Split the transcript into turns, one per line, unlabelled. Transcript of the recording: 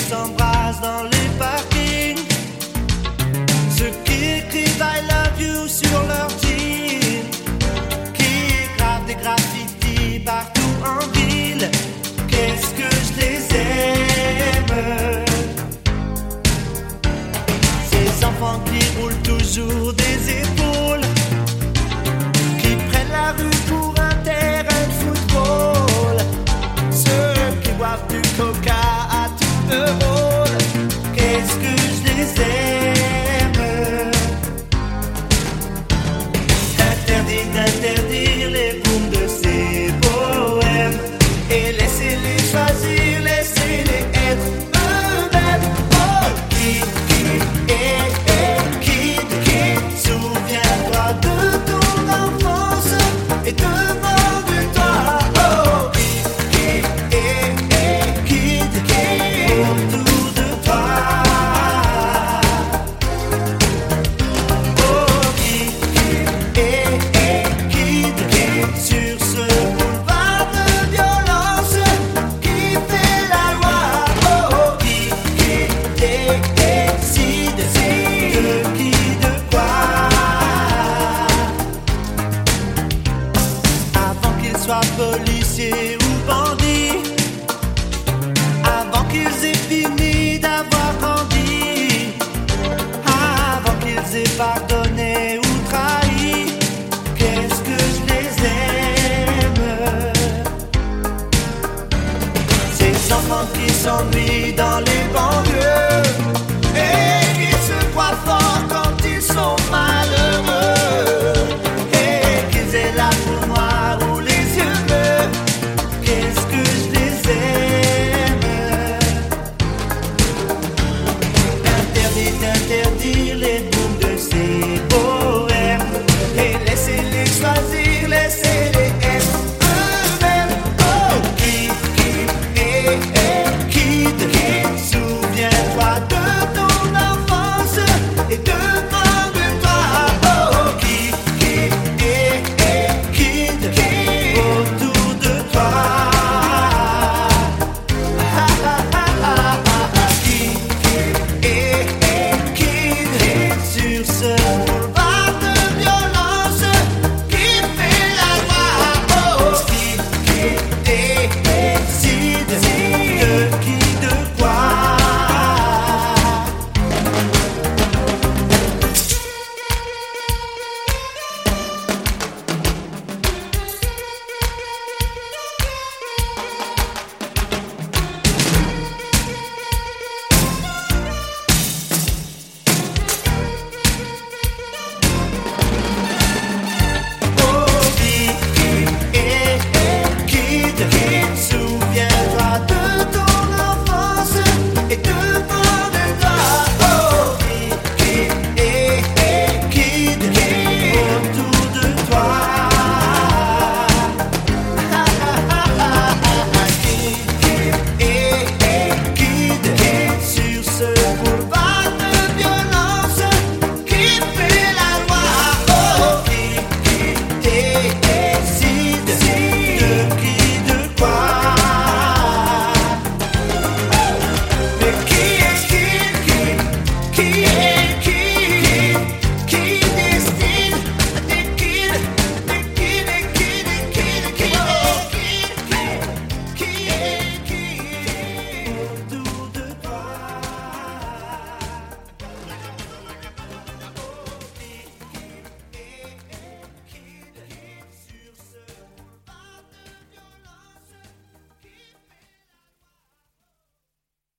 s'embrassent dans les parkings, ceux qui écrivent I love you sur leur jean, qui gravent des graffitis partout en ville. Qu'est-ce que je les aime, ces enfants qui roulent toujours des épaules, qui prennent la rue pour un terrain de football, ceux qui boivent du coca à tour de rôle. Qu'est-ce que je les aime. Interdit d'interdire les booms de ces poèmes et laissez-les choisir, laissez-les être eux-mêmes. Oh, kid, souviens-toi de ton enfance et demande-toi. Oh, kid, autour de toi. Oh, kid, sur ce boulevard de violence qui fait la loi. Oh, kid, décide de qui, de quoi. Avant qu'ils soient policiers ou bandits, avant qu'ils aient fini d'avoir grandi, avant qu'ils aient pardonné ou trahi, qu'est-ce que je les aime. Ces enfants qui s'ennuient dans les banlieues,